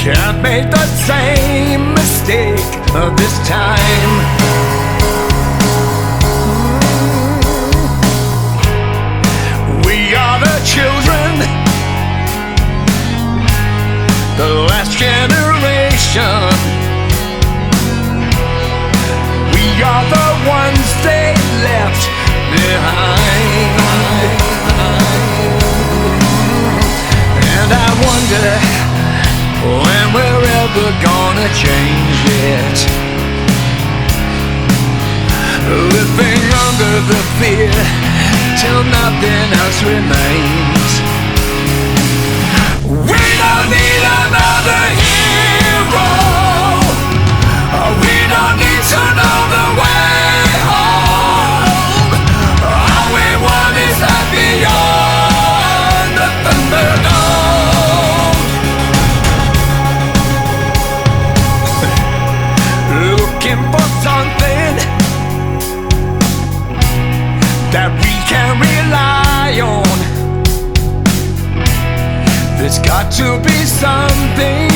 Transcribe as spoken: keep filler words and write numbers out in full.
Can't make the same mistake this time. We are the children, the last generation. We are the ones they left behind. And I wonder when we're ever gonna change it. Living under the fear till nothing else remains. We don't need another hero. We don't need to know the way home. All we want is that beyond the Thunderdome. Looking for something that we can rely on. There's got to be something